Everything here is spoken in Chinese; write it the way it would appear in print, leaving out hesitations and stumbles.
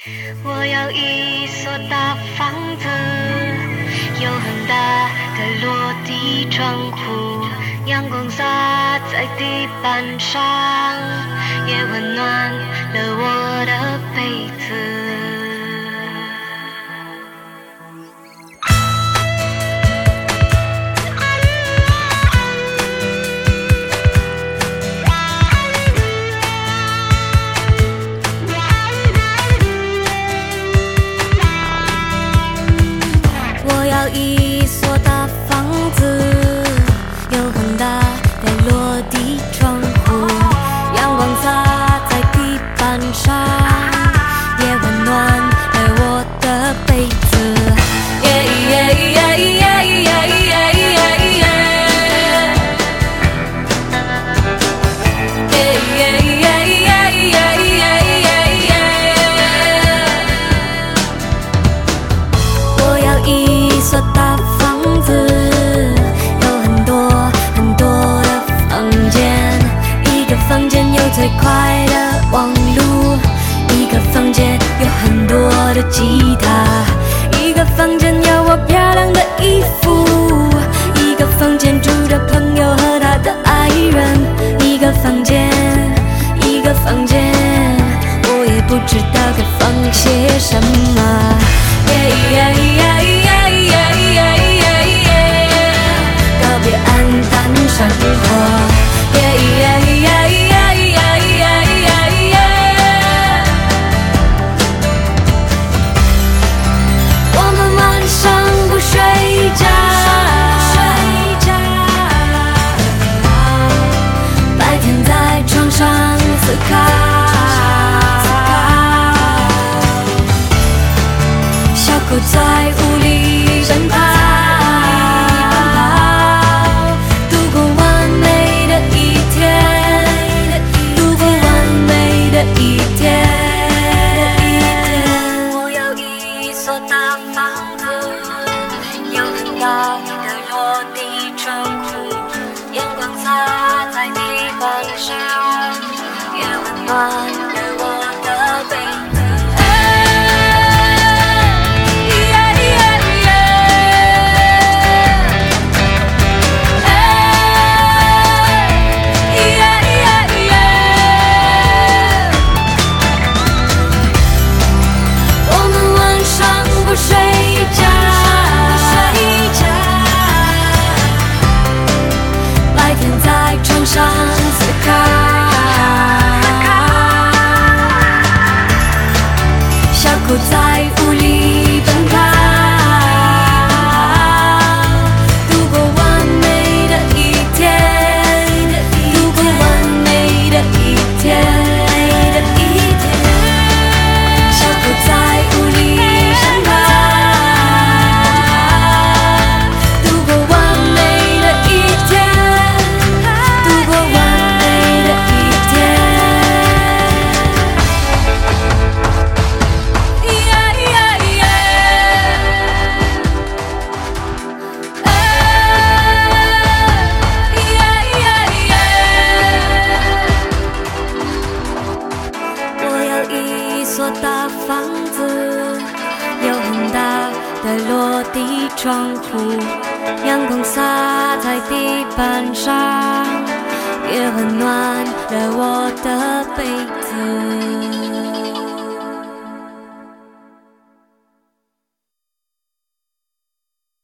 我要一所大房子，有很大的落地窗户，阳光洒在地板上，也温暖了我的被子。我要一所大房子，有很大的落地窗户，阳光洒在地板上，也温暖了我的被子。我要一所大房子，有很多很多的房间，一个房间有最快的网路，一个房间有很多的吉他，一个房间有我漂亮的衣服，一个房间住着朋友和他的爱人，一个房间我也不知道该放些什么。告别黯淡生活。我们晚上不睡觉，白天在床上思考。小狗在屋里奔跑，度过完美的一天，度过完美的一天。我要一所大房子，有很大的落地窗户，阳光洒在地板上，也温暖了我的被子。上思考，小狗在屋里奔跑，度过完美的一天，度过完美的一天，小狗在屋里奔跑，度过完美的一天。大房子有很大的落地窗户，阳光洒在地板上，也温暖了我的被子。